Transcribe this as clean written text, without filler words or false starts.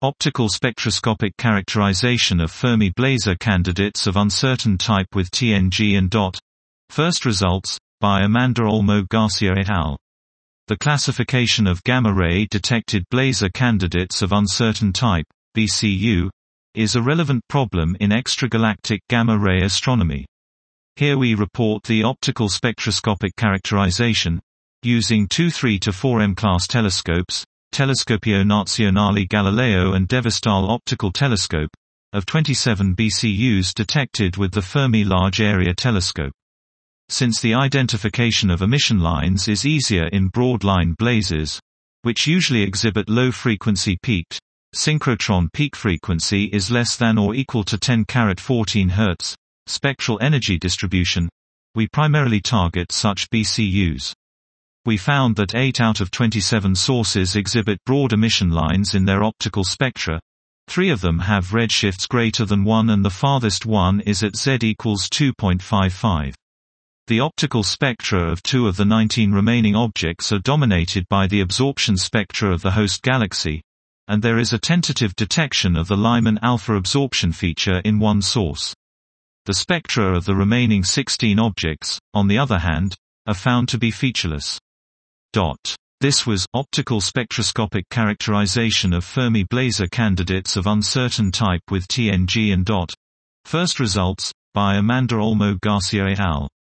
Optical spectroscopic characterization of Fermi Blazer candidates of uncertain type with TNG and DOT. First results, by Amanda Olmo Garcia et al. The classification of gamma-ray detected Blazer candidates of uncertain type, BCU, is a relevant problem in extragalactic gamma-ray astronomy. Here we report the optical spectroscopic characterization, using two 3 to 4 M-class telescopes, Telescopio Nazionale Galileo and Devastal Optical Telescope, of 27 BCUs detected with the Fermi Large Area Telescope. Since the identification of emission lines is easier in broad-line blazes, which usually exhibit low-frequency peaked, synchrotron peak frequency is less than or equal to 10^14 Hz, spectral energy distribution, we primarily target such BCUs. We found that 8 out of 27 sources exhibit broad emission lines in their optical spectra. 3 of them have redshifts greater than 1 and the farthest one is at Z equals 2.55. The optical spectra of 2 of the 19 remaining objects are dominated by the absorption spectra of the host galaxy, and there is a tentative detection of the Lyman alpha absorption feature in one source. The spectra of the remaining 16 objects, on the other hand, are found to be featureless. This was optical spectroscopic characterization of Fermi Blazer candidates of uncertain type with TNG and DOT. First results, by Amanda Olmo Garcia et al.